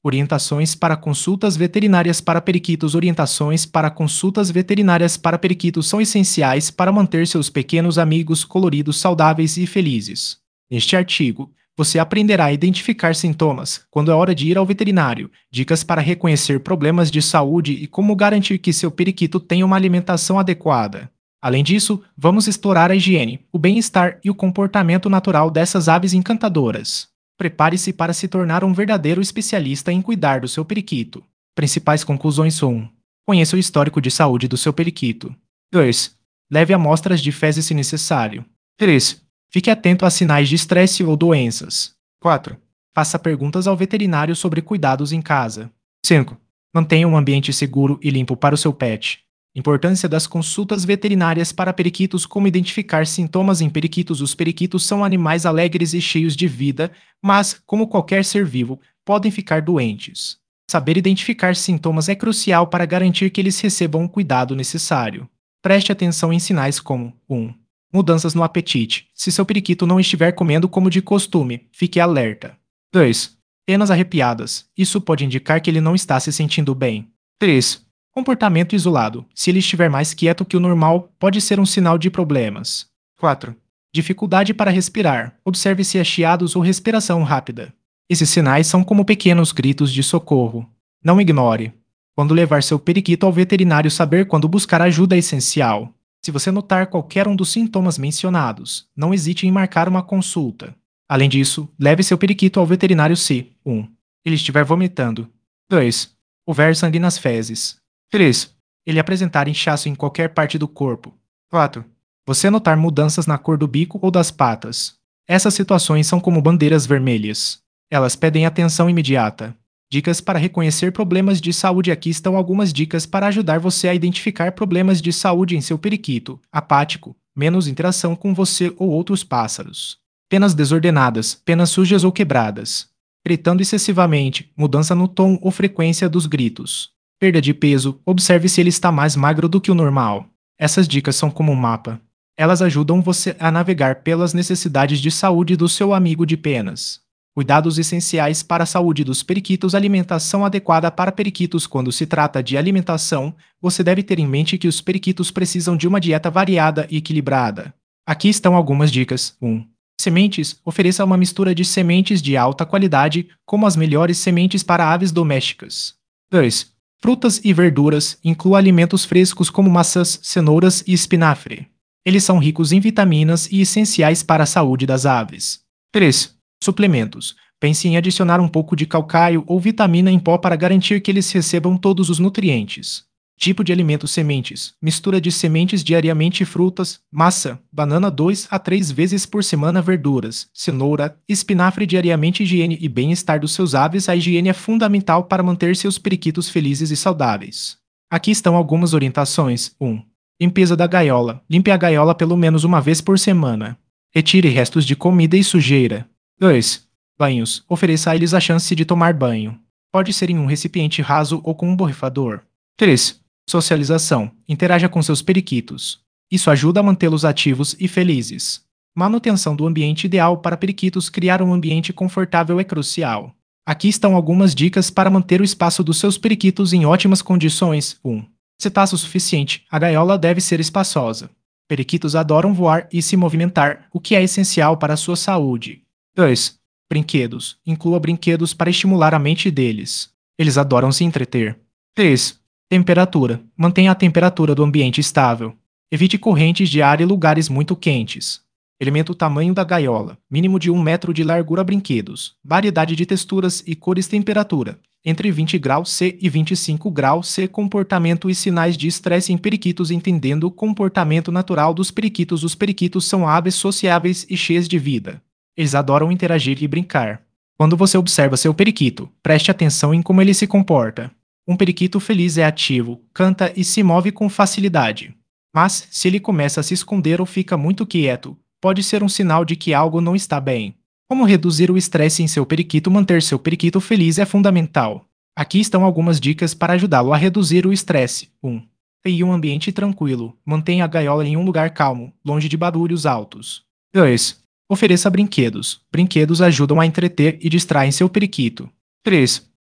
Orientações para consultas veterinárias para periquitos. Orientações para consultas veterinárias para periquitos são essenciais para manter seus pequenos amigos coloridos saudáveis e felizes. Neste artigo, você aprenderá a identificar sintomas quando é hora de ir ao veterinário, dicas para reconhecer problemas de saúde e como garantir que seu periquito tenha uma alimentação adequada. Além disso, vamos explorar a higiene, o bem-estar e o comportamento natural dessas aves encantadoras. Prepare-se para se tornar um verdadeiro especialista em cuidar do seu periquito. Principais conclusões são: 1. Conheça o histórico de saúde do seu periquito. 2. Leve amostras de fezes se necessário. 3. Fique atento a sinais de estresse ou doenças. 4. Faça perguntas ao veterinário sobre cuidados em casa. 5. Mantenha um ambiente seguro e limpo para o seu pet. Importância das consultas veterinárias para periquitos. Como identificar sintomas em periquitos. Os periquitos são animais alegres e cheios de vida, mas, como qualquer ser vivo, podem ficar doentes. Saber identificar sintomas é crucial para garantir que eles recebam o cuidado necessário. Preste atenção em sinais como 1. Mudanças no apetite. Se seu periquito não estiver comendo como de costume, fique alerta. 2. Penas arrepiadas. Isso pode indicar que ele não está se sentindo bem. 3. Comportamento isolado. Se ele estiver mais quieto que o normal, pode ser um sinal de problemas. 4. Dificuldade para respirar. Observe se é chiados ou respiração rápida. Esses sinais são como pequenos gritos de socorro. Não ignore. Quando levar seu periquito ao veterinário, saber quando buscar ajuda é essencial. Se você notar qualquer um dos sintomas mencionados, não hesite em marcar uma consulta. Além disso, leve seu periquito ao veterinário se 1. Ele estiver vomitando. 2. Houver sangue nas fezes. 3. Ele apresentar inchaço em qualquer parte do corpo. 4. Você notar mudanças na cor do bico ou das patas. Essas situações são como bandeiras vermelhas. Elas pedem atenção imediata. Dicas para reconhecer problemas de saúde. Aqui estão algumas dicas para ajudar você a identificar problemas de saúde em seu periquito. Apático, menos interação com você ou outros pássaros. Penas desordenadas, penas sujas ou quebradas. Gritando excessivamente, mudança no tom ou frequência dos gritos. Perda de peso, observe se ele está mais magro do que o normal. Essas dicas são como um mapa. Elas ajudam você a navegar pelas necessidades de saúde do seu amigo de penas. Cuidados essenciais para a saúde dos periquitos. Alimentação adequada para periquitos. Quando se trata de alimentação, você deve ter em mente que os periquitos precisam de uma dieta variada e equilibrada. Aqui estão algumas dicas. 1. Sementes. Ofereça uma mistura de sementes de alta qualidade, como as melhores sementes para aves domésticas. 2. Frutas e verduras. Inclua alimentos frescos como maçãs, cenouras e espinafre. Eles são ricos em vitaminas e essenciais para a saúde das aves. 3. Suplementos. Pense em adicionar um pouco de calcário ou vitamina em pó para garantir que eles recebam todos os nutrientes. Tipo de alimento. Sementes. Mistura de sementes diariamente. Frutas, maçã, banana 2 a 3 vezes por semana. Verduras, cenoura, espinafre diariamente. Higiene e bem-estar dos seus aves. A higiene é fundamental para manter seus periquitos felizes e saudáveis. Aqui estão algumas orientações. 1. Limpeza da gaiola. Limpe a gaiola pelo menos uma vez por semana. Retire restos de comida e sujeira. 2. Banhos. Ofereça a eles a chance de tomar banho. Pode ser em um recipiente raso ou com um borrifador. 3. Socialização. Interaja com seus periquitos. Isso ajuda a mantê-los ativos e felizes. Manutenção do ambiente ideal para periquitos. Criar um ambiente confortável é crucial. Aqui estão algumas dicas para manter o espaço dos seus periquitos em ótimas condições. 1. Espaço suficiente. A gaiola deve ser espaçosa. Periquitos adoram voar e se movimentar, o que é essencial para a sua saúde. 2. Brinquedos. Inclua brinquedos para estimular a mente deles. Eles adoram se entreter. 3. Temperatura. Mantenha a temperatura do ambiente estável. Evite correntes de ar e lugares muito quentes. Elemento: o tamanho da gaiola. Mínimo de 1 metro de largura. Brinquedos. Variedade de texturas e cores. Temperatura. Entre 20 graus C e 25 graus C. Comportamento e sinais de estresse em periquitos. Entendendo o comportamento natural dos periquitos. Os periquitos são aves sociáveis e cheias de vida. Eles adoram interagir e brincar. Quando você observa seu periquito, preste atenção em como ele se comporta. Um periquito feliz é ativo, canta e se move com facilidade. Mas, se ele começa a se esconder ou fica muito quieto, pode ser um sinal de que algo não está bem. Como reduzir o estresse em seu periquito? Manter seu periquito feliz é fundamental. Aqui estão algumas dicas para ajudá-lo a reduzir o estresse. 1. Crie um ambiente tranquilo. Mantenha a gaiola em um lugar calmo, longe de barulhos altos. 2. Ofereça brinquedos. Brinquedos ajudam a entreter e distraem seu periquito. 3.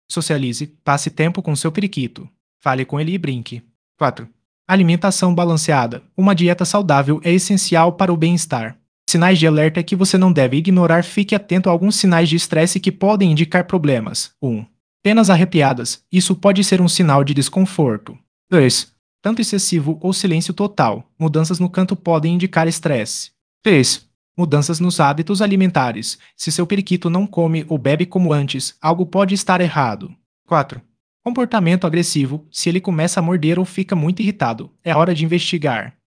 Socialize, passe tempo com seu periquito. Fale com ele e brinque. 4. Alimentação balanceada. Uma dieta saudável é essencial para o bem-estar. Sinais de alerta que você não deve ignorar. Fique atento a alguns sinais de estresse que podem indicar problemas. 1. Penas arrepiadas. Isso pode ser um sinal de desconforto. 2. Tanto excessivo ou silêncio total. Mudanças no canto podem indicar estresse. 3. Mudanças nos hábitos alimentares. Se seu periquito não come ou bebe como antes, algo pode estar errado. 4. Comportamento agressivo. Se ele começa a morder ou fica muito irritado, é hora de investigar.